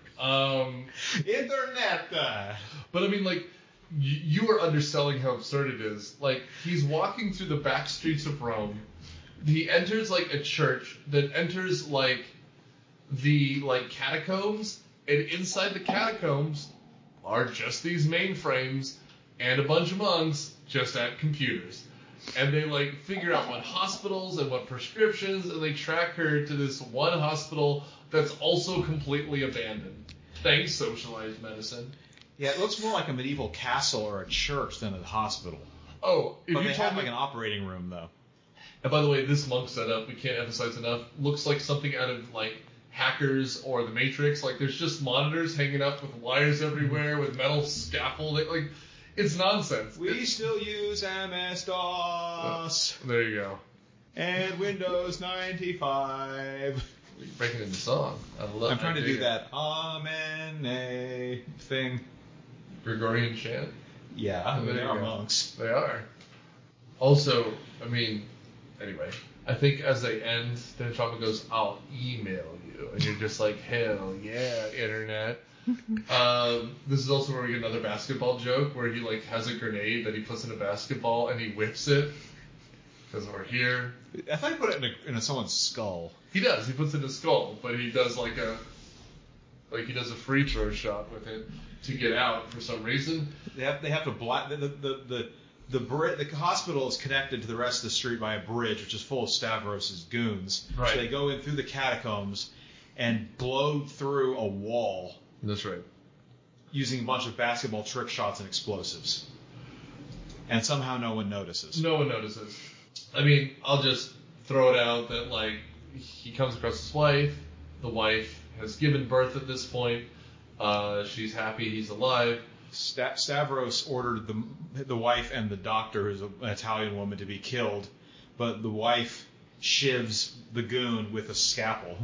[SPEAKER 4] Internet.
[SPEAKER 3] But I mean, like, you are underselling how absurd it is. Like, he's walking through the back streets of Rome. He enters like a church that enters like the like catacombs, and inside the catacombs are just these mainframes and a bunch of monks just at computers. And they like figure out what hospitals and what prescriptions, and they track her to this one hospital that's also completely abandoned. Thanks, socialized medicine.
[SPEAKER 4] Yeah, it looks more like a medieval castle or a church than a hospital.
[SPEAKER 3] Oh, if
[SPEAKER 4] but
[SPEAKER 3] you
[SPEAKER 4] they
[SPEAKER 3] told
[SPEAKER 4] have
[SPEAKER 3] me,
[SPEAKER 4] like an operating room though.
[SPEAKER 3] And by the way, this monk setup, we can't emphasize enough, looks like something out of like Hackers or The Matrix. Like there's just monitors hanging up with wires everywhere with metal scaffolding. Like it's nonsense.
[SPEAKER 4] We still use MS-DOS.
[SPEAKER 3] There you go.
[SPEAKER 4] And Windows 95.
[SPEAKER 3] You're breaking into song.
[SPEAKER 4] I'm trying to do that Amen thing.
[SPEAKER 3] Gregorian chant?
[SPEAKER 4] Yeah, they are monks.
[SPEAKER 3] They are. Also, I mean, anyway, I think as they end, then Trump goes, I'll email you. And you're just like, hell yeah, internet. This is also where we get another basketball joke where he like has a grenade that he puts in a basketball and he whips it. Because we're here.
[SPEAKER 4] I thought he put it in someone's skull.
[SPEAKER 3] He does. He puts it in his skull, but he does he does a free throw shot with it to get out for some reason.
[SPEAKER 4] They have to block the hospital is connected to the rest of the street by a bridge, which is full of Stavros' goons.
[SPEAKER 3] Right.
[SPEAKER 4] So they go in through the catacombs and blow through a wall.
[SPEAKER 3] That's right.
[SPEAKER 4] Using a bunch of basketball trick shots and explosives. And somehow no one notices.
[SPEAKER 3] No one notices. I mean, I'll just throw it out that, like, he comes across his wife. The wife has given birth at this point. She's happy he's alive.
[SPEAKER 4] Stavros ordered the wife and the doctor, who's an Italian woman, to be killed. But the wife shivs the goon with a scalpel.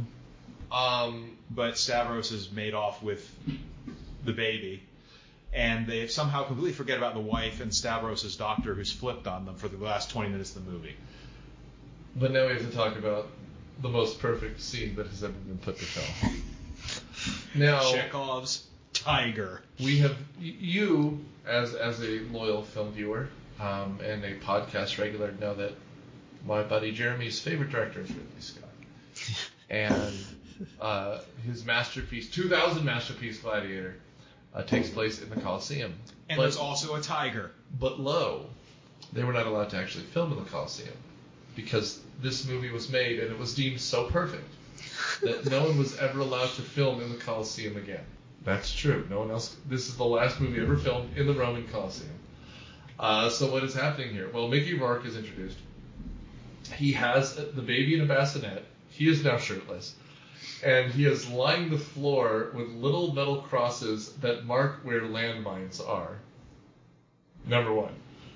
[SPEAKER 4] But Stavros is made off with the baby. And they somehow completely forget about the wife and Stavros' doctor, who's flipped on them for the last 20 minutes of the movie.
[SPEAKER 3] But now we have to talk about the most perfect scene that has ever been put to film. Now,
[SPEAKER 4] Chekhov's tiger.
[SPEAKER 3] We have you as a loyal film viewer and a podcast regular know that my buddy Jeremy's favorite director is Ridley Scott, and his masterpiece, 2000 masterpiece Gladiator, takes place in the Colosseum.
[SPEAKER 4] And there's also a tiger.
[SPEAKER 3] But they were not allowed to actually film in the Colosseum because this movie was made and it was deemed so perfect that no one was ever allowed to film in the Colosseum again. That's true. No one else. This is the last movie ever filmed in the Roman Colosseum. So what is happening here? Well, Mickey Rourke is introduced. He has the baby in a bassinet. He is now shirtless. And he is lining the floor with little metal crosses that mark where landmines are. Number one.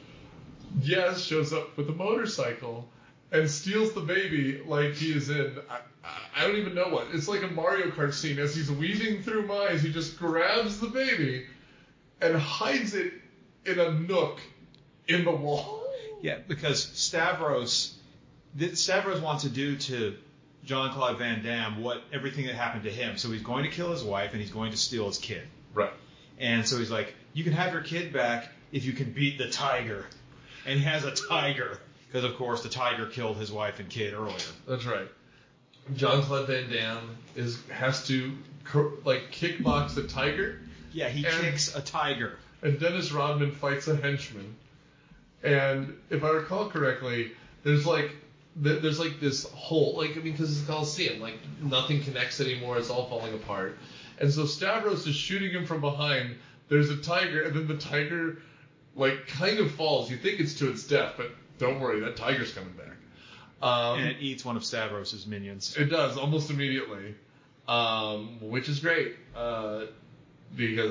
[SPEAKER 3] Yaz shows up with a motorcycle and steals the baby like he is in, I don't even know what. It's like a Mario Kart scene. As he's weaving through mines, he just grabs the baby and hides it in a nook in the wall.
[SPEAKER 4] Yeah, because Stavros wants to do to Jean-Claude Van Damme everything that happened to him. So he's going to kill his wife and he's going to steal his kid.
[SPEAKER 3] Right.
[SPEAKER 4] And so he's like, you can have your kid back if you can beat the tiger. And he has a tiger. Because, of course, the tiger killed his wife and kid earlier.
[SPEAKER 3] That's right. Jean-Claude Van Damme has to kickbox the tiger.
[SPEAKER 4] Yeah, he kicks a tiger.
[SPEAKER 3] And Dennis Rodman fights a henchman. And if I recall correctly, there's this hole, because it's a Coliseum, nothing connects anymore, it's all falling apart. And so Stavros is shooting him from behind, there's a tiger, and then the tiger, kind of falls. You think it's to its death, but don't worry, that tiger's coming back.
[SPEAKER 4] And it eats one of Stavros' minions.
[SPEAKER 3] It does, almost immediately. Which is great, because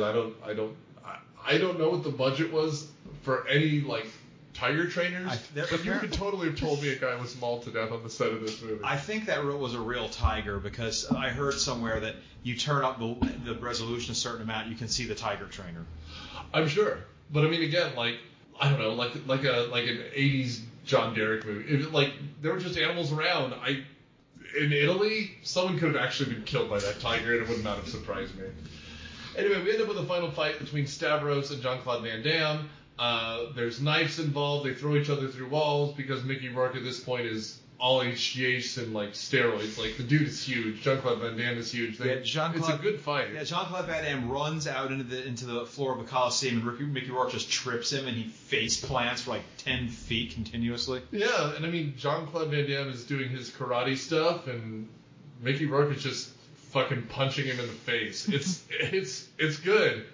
[SPEAKER 3] I don't know what the budget was for any, tiger trainers, but you could totally have told me a guy was mauled to death on the set of this movie.
[SPEAKER 4] I think that was a real tiger, because I heard somewhere that you turn up the resolution a certain amount, you can see the tiger trainer.
[SPEAKER 3] I'm sure, but I mean, again, I don't know, like an '80s John Derek movie. If, there were just animals around. In Italy, someone could have actually been killed by that tiger, and it would not have surprised me. Anyway, we end up with a final fight between Stavros and Jean-Claude Van Damme. There's knives involved. They throw each other through walls because Mickey Rourke at this point is all HGH and steroids. The dude is huge. Jean-Claude Van Damme is huge. It's a good fight.
[SPEAKER 4] Yeah, Jean-Claude Van Damme runs out into the floor of the Coliseum, and Mickey Rourke just trips him, and he face plants for 10 feet continuously.
[SPEAKER 3] Yeah, and I mean, Jean-Claude Van Damme is doing his karate stuff, and Mickey Rourke is just fucking punching him in the face. It's good.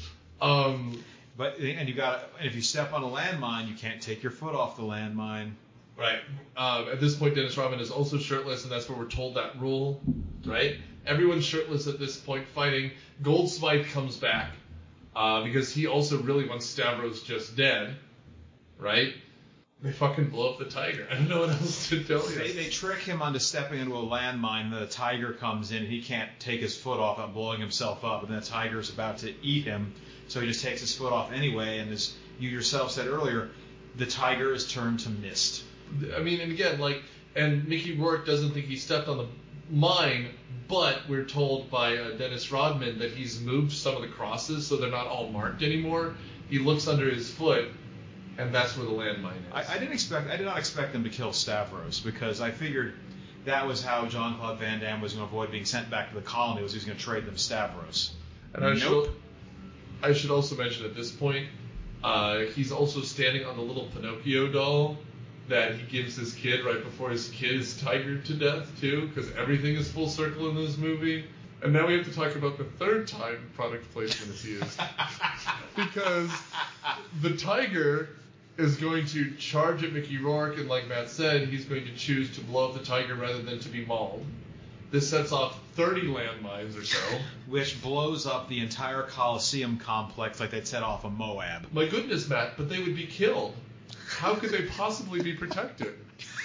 [SPEAKER 4] But if you step on a landmine, you can't take your foot off the landmine.
[SPEAKER 3] Right. At this point, Dennis Rodman is also shirtless, and that's where we're told that rule. Right. Everyone's shirtless at this point fighting. Goldsmith comes back because he also really wants Stavros just dead. Right. They fucking blow up the tiger. I don't know what else to tell you.
[SPEAKER 4] They trick him onto stepping into a landmine, and the tiger comes in, and he can't take his foot off without blowing himself up, and then the tiger's about to eat him, so he just takes his foot off anyway, and as you yourself said earlier, the tiger is turned to mist.
[SPEAKER 3] I mean, and again, and Mickey Rourke doesn't think he stepped on the mine, but we're told by Dennis Rodman that he's moved some of the crosses so they're not all marked anymore. He looks under his foot, and that's where the landmine is.
[SPEAKER 4] I did not expect them to kill Stavros, because I figured that was how Jean-Claude Van Damme was going to avoid being sent back to the colony, was he was going to trade them Stavros.
[SPEAKER 3] And I should also mention at this point, he's also standing on the little Pinocchio doll that he gives his kid right before his kid is tigered to death, too, because everything is full circle in this movie. And now we have to talk about the third time product placement is used. Because the tiger is going to charge at Mickey Rourke, and like Matt said, he's going to choose to blow up the tiger rather than to be mauled. This sets off 30 landmines or so.
[SPEAKER 4] Which blows up the entire Coliseum complex like they'd set off a Moab.
[SPEAKER 3] My goodness, Matt, but they would be killed. How could they possibly be protected?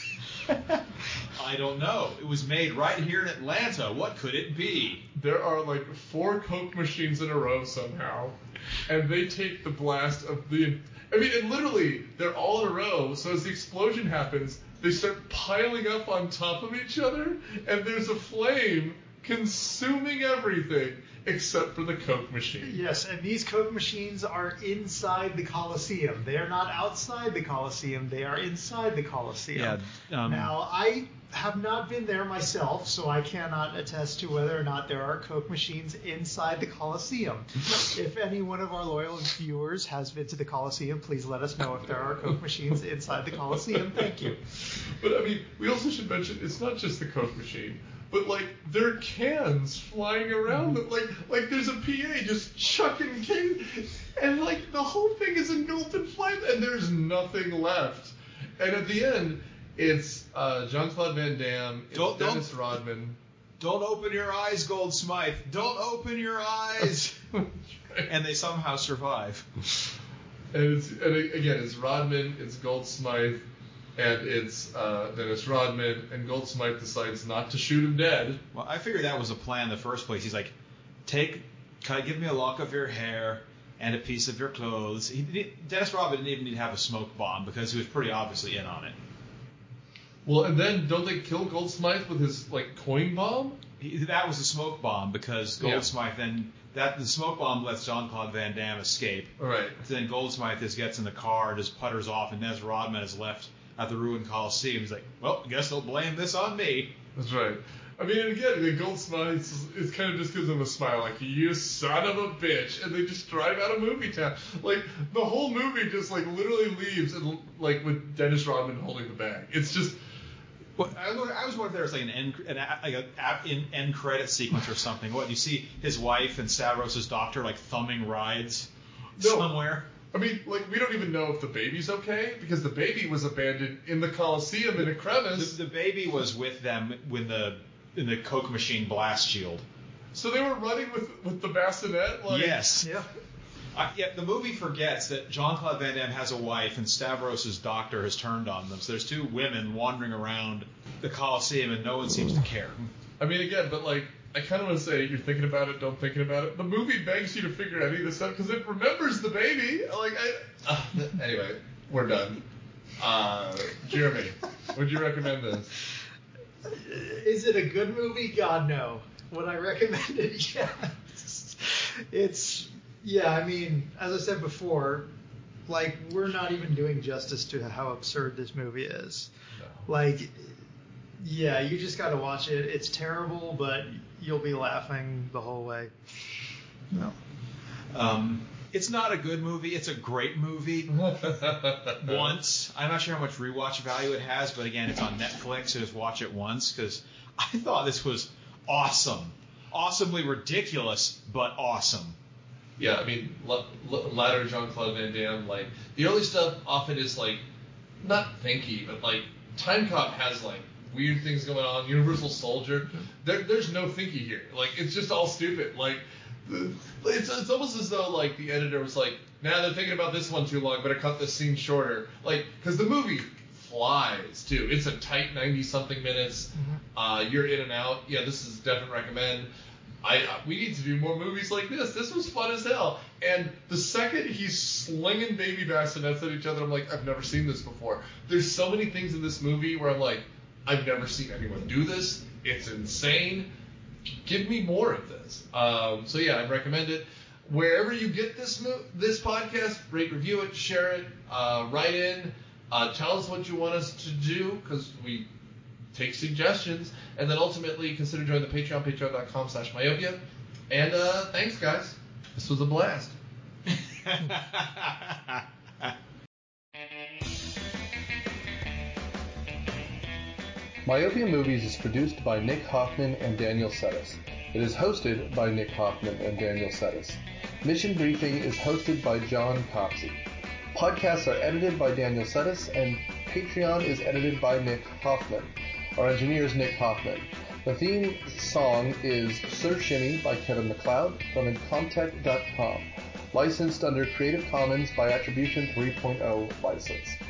[SPEAKER 4] I don't know. It was made right here in Atlanta. What could it be?
[SPEAKER 3] There are 4 Coke machines in a row somehow, and they take the blast of the... I mean, and literally, they're all in a row, so as the explosion happens, they start piling up on top of each other, and there's a flame consuming everything except for the Coke machine.
[SPEAKER 2] Yes, and these Coke machines are inside the Coliseum. They are not outside the Coliseum. They are inside the Coliseum.
[SPEAKER 4] Yeah,
[SPEAKER 2] now, I have not been there myself, so I cannot attest to whether or not there are Coke machines inside the Coliseum. If any one of our loyal viewers has been to the Coliseum, please let us know if there are Coke machines inside the Coliseum. Thank you.
[SPEAKER 3] But, I mean, we also should mention, it's not just the Coke machine. But, there are cans flying around that, there's a PA just chucking cans, and, the whole thing is engulfed in flame, and there's nothing left. And at the end, it's Jean-Claude Van Damme, it's Dennis Rodman.
[SPEAKER 4] Don't open your eyes, Goldsmith. Don't open your eyes. And they somehow survive.
[SPEAKER 3] And again, it's Rodman, it's Goldsmith, and it's Dennis Rodman, and Goldsmith decides not to shoot him dead.
[SPEAKER 4] Well, I figured that was a plan in the first place. He's like, give me a lock of your hair, and a piece of your clothes. Dennis Rodman didn't even need to have a smoke bomb because he was pretty obviously in on it.
[SPEAKER 3] Well, and then don't they kill Goldsmith with his coin bomb?
[SPEAKER 4] That was a smoke bomb because Goldsmith the smoke bomb lets Jean-Claude Van Damme escape.
[SPEAKER 3] All right.
[SPEAKER 4] Then Goldsmith just gets in the car and just putters off, and Dennis Rodman is left at the ruined Coliseum. He's like, well, I guess they'll blame this on me.
[SPEAKER 3] That's right. I mean, and again, the Goldsmith is kind of just gives them a smile, like, you son of a bitch, and they just drive out of movie town. Like, the whole movie just, literally leaves, and, with Dennis Rodman holding the bag. It's just...
[SPEAKER 4] Well, I was wondering if there was an end credit sequence or something. What, you see his wife and Stavros' doctor thumbing rides somewhere?
[SPEAKER 3] I mean, we don't even know if the baby's okay because the baby was abandoned in the Coliseum in a crevice.
[SPEAKER 4] The baby was with them in the Coke machine blast shield.
[SPEAKER 3] So they were running with the bassinet?
[SPEAKER 4] Yes. Yeah. The movie forgets that Jean-Claude Van Damme has a wife and Stavros' doctor has turned on them. So there's two women wandering around the Coliseum and no one seems to care.
[SPEAKER 3] I mean, again, but I kind of want to say you're thinking about it, don't thinking about it. The movie begs you to figure any of this out because it remembers the baby. Anyway, we're done. Jeremy, would you recommend this?
[SPEAKER 2] Is it a good movie? God, no. Would I recommend it? Yes. I mean, as I said before, we're not even doing justice to how absurd this movie is. No. You just got to watch it. It's terrible, but you'll be laughing the whole way. No.
[SPEAKER 4] It's not a good movie. It's a great movie. Once. I'm not sure how much rewatch value it has, but again, it's on Netflix, so just watch it once, because I thought this was awesome. Awesomely ridiculous, but awesome.
[SPEAKER 3] Yeah, I mean, latter Jean-Claude Van Damme, the early stuff often is, not thinky, but, Time Cop has, weird things going on. Universal Soldier, there's no thinky here. It's just all stupid. It's almost as though, the editor was nah, they're thinking about this one too long, better cut this scene shorter. Because the movie flies, too. It's a tight 90-something minutes. Mm-hmm. You're in and out. Yeah, this is definitely recommend. We need to do more movies like this. This was fun as hell. And the second he's slinging baby bassinets at each other, I'm like, I've never seen this before. There's so many things in this movie where I'm like, I've never seen anyone do this. It's insane. Give me more of this. So yeah, I recommend it. Wherever you get this podcast, rate, review it, share it, write in, tell us what you want us to do, because we take suggestions, and then ultimately consider joining the Patreon, patreon.com/myopia. And thanks, guys. This was a blast. Myopia Movies is produced by Nick Hoffman and Daniel Settis. It is hosted by Nick Hoffman and Daniel Settis. Mission Briefing is hosted by John Copsey. Podcasts are edited by Daniel Settis, and Patreon is edited by Nick Hoffman. Our engineer is Nick Hoffman. The theme song is Sir Shimmy by Kevin MacLeod from Incompetech.com. Licensed under Creative Commons by Attribution 3.0 license.